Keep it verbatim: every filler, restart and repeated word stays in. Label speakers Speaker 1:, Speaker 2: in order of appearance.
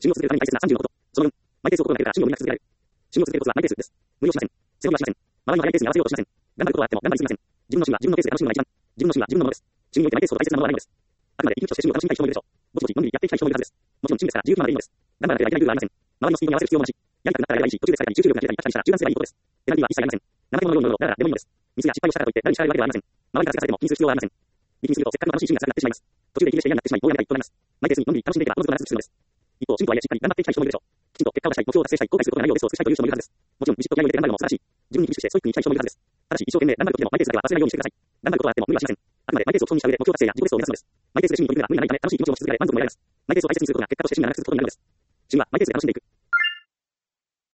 Speaker 1: 収入を続けるために大切なさんじゅうのこと。そのよん、マイペースを心がけるから収入をみんな続けられる。収入を続けるコツはマイペースです。無理をしません。背伸びはしません。周りの速いペースに合わせようとしません。頑張ることはあっても頑張りすぎません。自分の趣味は自分のペースで楽しむのが一番。自分の趣味は自分のものです。収入においてマイペースほど大切なものはないのです。あくまで息抜きとして趣味を楽しみたい人もいるでしょう。ぼちぼちのんびりやっていきたい人もいるはずです。もちろん趣味ですから自由気までいいのです。頑張らなければいけない理由はありません。周りのスピードに合わせる必要もなし、やりたくなったらやればいいし、途中で疲れたり集中力が切れたり飽きたりしたら中断すればいいことです。ペナルティは一切ありません。怠け者のようにノロノロだからでもいいのです。ミスや失敗をしたからといって何に叱られるわけではありません。周りからせかされても気にする必要はありません。力みするとせっかくの楽しい趣味が辛くなってしまいます。途中で息抜きして嫌になってしまい、もうやめたいとなります。マイペースにのんびり楽しんでいけばおのずと長続きするのです。一方、趣味とはいえしっかり頑張っていきたい人もいるでしょう。きちんと結果を出したい、目標を達成したい、後悔することがないようベストを尽くしたいという人もいるはずです。もちろんビシッと気合を入れて頑張るのも素晴らしい。自分に厳しくしてストイックにいきたい人もいるはずです。ただし一生懸命頑張る時でもマイペースだけは忘れないようにしてください。頑張ることはあっても無理はしません。あくまでマイペースを基本にした上で目標達成や自己ベストを目指すのです。マイペースで趣味に取り組むが無理がないため楽しい気持ちを持ち続けられ満足も得られます。マイペースを大切にすることが結果として趣味が長く続くことになるのです。趣味はマイペースで楽しんでいく。